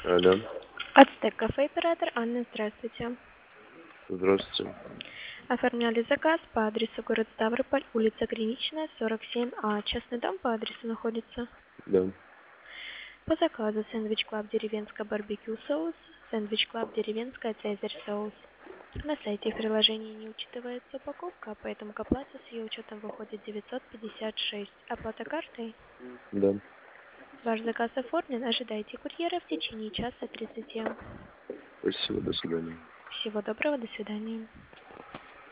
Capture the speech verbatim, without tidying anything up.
Алло. Ацтек кафе, оператор Анна, здравствуйте. Здравствуйте. Оформляли заказ по адресу город Ставрополь, улица Граничная, сорок семь А. Частный дом по адресу находится. Да. По заказу сэндвич клаб деревенская барбекю соус, сэндвич клаб деревенская цезарь соус. На сайте и приложении не учитывается упаковка, поэтому к оплате с ее учетом выходит девятьсот пятьдесят шесть. Оплата картой. Да. Ваш заказ оформлен. Ожидайте курьера в течение часа тридцати. Спасибо, до свидания. Всего доброго, до свидания.